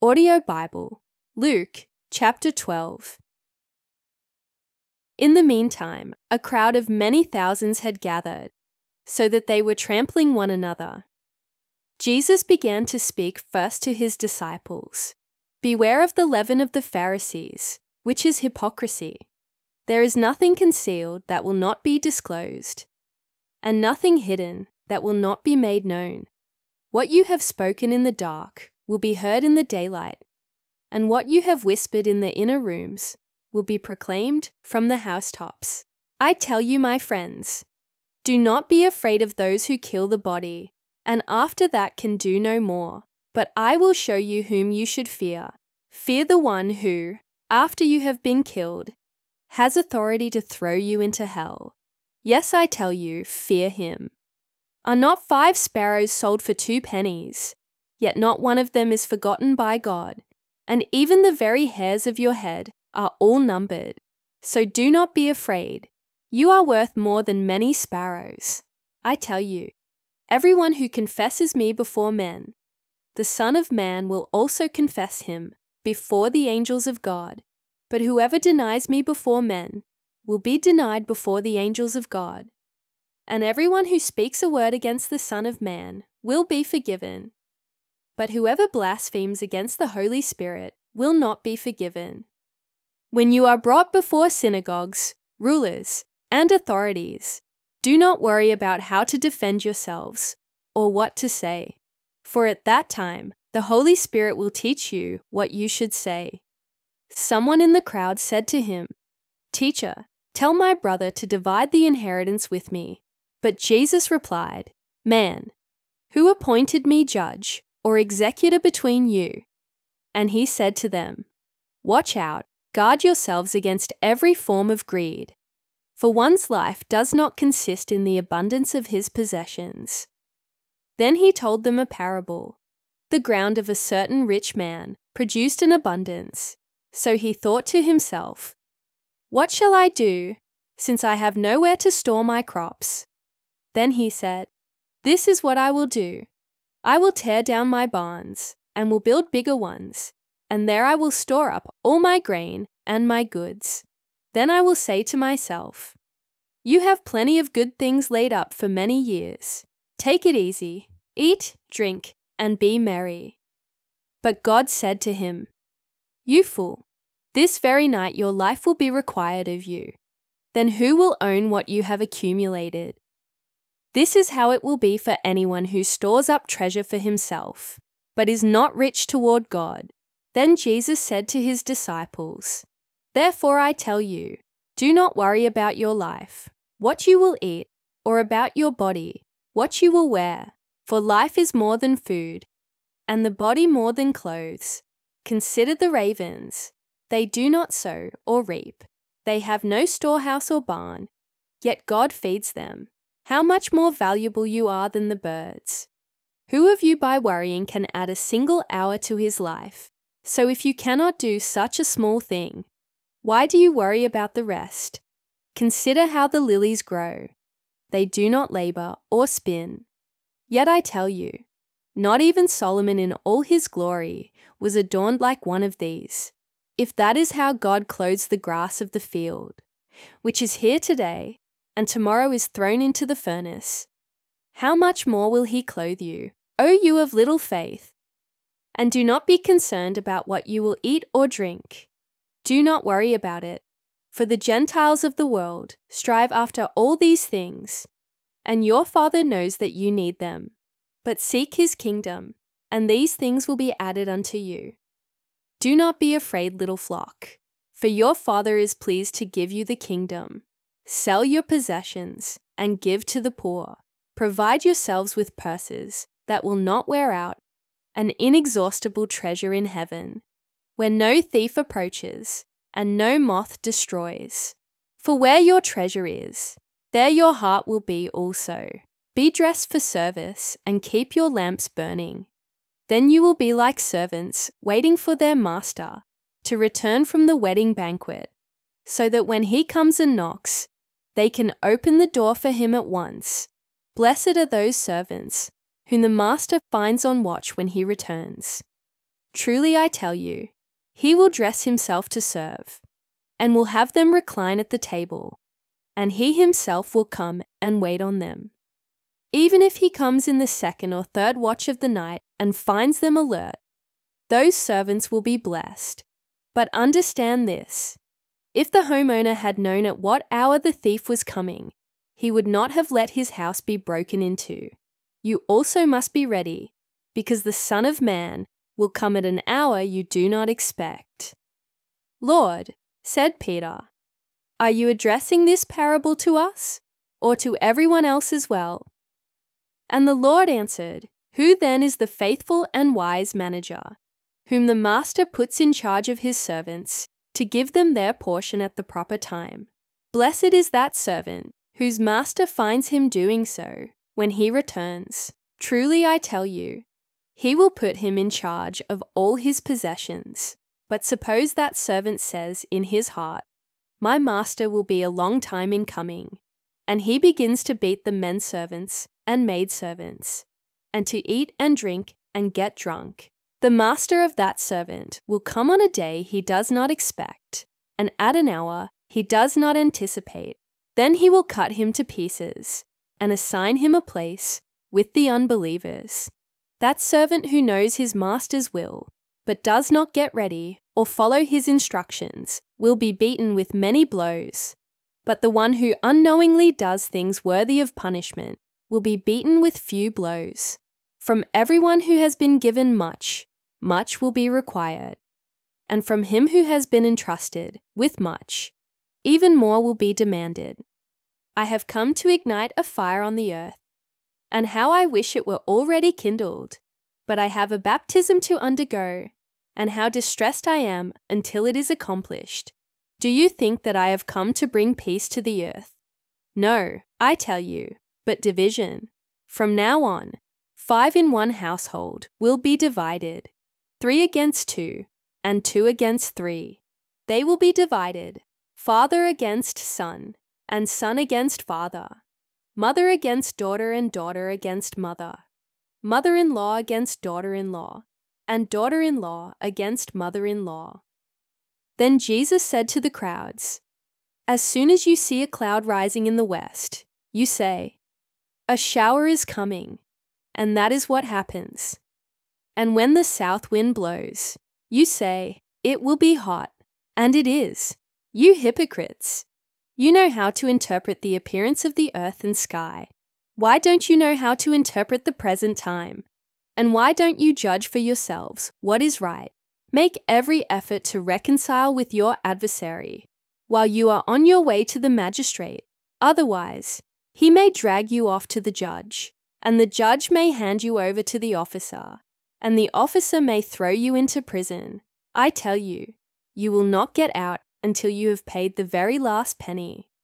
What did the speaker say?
Audio Bible, Luke chapter 12. In the meantime, a crowd of many thousands had gathered, so that they were trampling one another. Jesus began to speak first to his disciples. Beware of the leaven of the Pharisees, which is hypocrisy. There is nothing concealed that will not be disclosed, and nothing hidden that will not be made known. What you have spoken in the dark will be heard in the daylight, and what you have whispered in the inner rooms will be proclaimed from the housetops. I tell you, my friends, do not be afraid of those who kill the body, and after that can do no more. But I will show you whom you should fear. Fear the one who, after you have been killed, has authority to throw you into hell. Yes, I tell you, fear him. Are not 5 sparrows sold for 2 pennies? Yet not one of them is forgotten by God, and even the very hairs of your head are all numbered. So do not be afraid. You are worth more than many sparrows. I tell you, everyone who confesses me before men, the Son of Man will also confess him before the angels of God. But whoever denies me before men will be denied before the angels of God. And everyone who speaks a word against the Son of Man will be forgiven. But whoever blasphemes against the Holy Spirit will not be forgiven. When you are brought before synagogues, rulers, and authorities, do not worry about how to defend yourselves or what to say, for at that time the Holy Spirit will teach you what you should say. Someone in the crowd said to him, "Teacher, tell my brother to divide the inheritance with me." But Jesus replied, "Man, who appointed me judge or executor between you?" And he said to them, "Watch out, guard yourselves against every form of greed, for one's life does not consist in the abundance of his possessions." Then he told them a parable. The ground of a certain rich man produced an abundance, so he thought to himself, "What shall I do, since I have nowhere to store my crops?" Then he said, "This is what I will do. I will tear down my barns and will build bigger ones, and there I will store up all my grain and my goods. Then I will say to myself, 'You have plenty of good things laid up for many years. Take it easy, eat, drink, and be merry.' But God said to him, 'You fool, this very night your life will be required of you. Then who will own what you have accumulated?' This is how it will be for anyone who stores up treasure for himself, but is not rich toward God." Then Jesus said to his disciples, "Therefore I tell you, do not worry about your life, what you will eat, or about your body, what you will wear. For life is more than food, and the body more than clothes. Consider the ravens. They do not sow or reap. They have no storehouse or barn, yet God feeds them. How much more valuable you are than the birds. Who of you by worrying can add a single hour to his life? So if you cannot do such a small thing, why do you worry about the rest? Consider how the lilies grow. They do not labor or spin. Yet I tell you, not even Solomon in all his glory was adorned like one of these. If that is how God clothes the grass of the field, which is here today, and tomorrow is thrown into the furnace, how much more will he clothe you, O you of little faith? And do not be concerned about what you will eat or drink. Do not worry about it, for the Gentiles of the world strive after all these things, and your Father knows that you need them. But seek his kingdom, and these things will be added unto you. Do not be afraid, little flock, for your Father is pleased to give you the kingdom. Sell your possessions and give to the poor. Provide yourselves with purses that will not wear out, an inexhaustible treasure in heaven, where no thief approaches and no moth destroys. For where your treasure is, there your heart will be also. Be dressed for service and keep your lamps burning. Then you will be like servants waiting for their master to return from the wedding banquet, so that when he comes and knocks, they can open the door for him at once. Blessed are those servants whom the master finds on watch when he returns. Truly I tell you, he will dress himself to serve, and will have them recline at the table, and he himself will come and wait on them. Even if he comes in the second or third watch of the night and finds them alert, those servants will be blessed. But understand this: if the homeowner had known at what hour the thief was coming, he would not have let his house be broken into. You also must be ready, because the Son of Man will come at an hour you do not expect. Lord, said Peter, are you addressing this parable to us, or to everyone else as well? And the Lord answered, Who then is the faithful and wise manager, whom the master puts in charge of his servants, to give them their portion at the proper time? Blessed is that servant, whose master finds him doing so when he returns. Truly I tell you, he will put him in charge of all his possessions. But suppose that servant says in his heart, My master will be a long time in coming, and he begins to beat the men servants and maidservants, and to eat and drink and get drunk. The master of that servant will come on a day he does not expect, and at an hour he does not anticipate. Then he will cut him to pieces, and assign him a place with the unbelievers. That servant who knows his master's will, but does not get ready or follow his instructions, will be beaten with many blows. But the one who unknowingly does things worthy of punishment will be beaten with few blows. From everyone who has been given much, much will be required. And from him who has been entrusted with much, even more will be demanded. I have come to ignite a fire on the earth, and how I wish it were already kindled. But I have a baptism to undergo, and how distressed I am until it is accomplished. Do you think that I have come to bring peace to the earth? No, I tell you, but division. From now on, 5 in one household will be divided, 3 against 2, and 2 against 3. They will be divided, father against son, and son against father, mother against daughter, and daughter against mother, mother-in-law against daughter-in-law, and daughter-in-law against mother-in-law. Then Jesus said to the crowds, As soon as you see a cloud rising in the west, you say, A shower is coming, and that is what happens. And when the south wind blows, you say, It will be hot, and it is. You hypocrites! You know how to interpret the appearance of the earth and sky. Why don't you know how to interpret the present time? And why don't you judge for yourselves what is right? Make every effort to reconcile with your adversary while you are on your way to the magistrate. Otherwise, he may drag you off to the judge, and the judge may hand you over to the officer, and the officer may throw you into prison. I tell you, you will not get out until you have paid the very last penny.